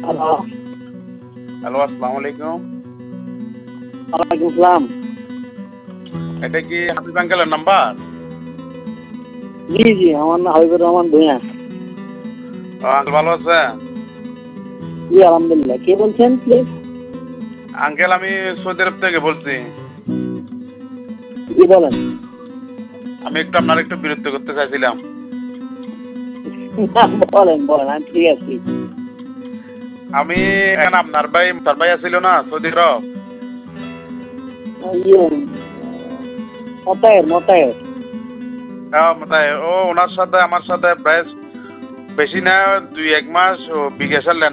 Hello, hello, আসসালামু আলাইকুম। ওয়ালাইকুম আসসালাম। এটা কি হাবিব আঙ্কেলের নাম্বার? জি, জি, আমার নাম হাবিবুর রহমান ভূঁইয়া। আঙ্কেল ভালো আছেন? জি, আলহামদুলিল্লাহ। কে বলছেন প্লিজ? আঙ্কেল আমি সৌদি আরব থেকে বলছি। জি বলেন। আমি আপনার একটু বিরক্ত করতে চাইছিলাম। বলেন, বলেন, আমি ফ্রি আছি। আমি এখন আপনার ভাই আছিল না সৌদি আরব? ইয়ে মতায়ের। তাই ওনার সাথে আমার সাথে প্রায় বেশি না ২-১ মাস বিকাশের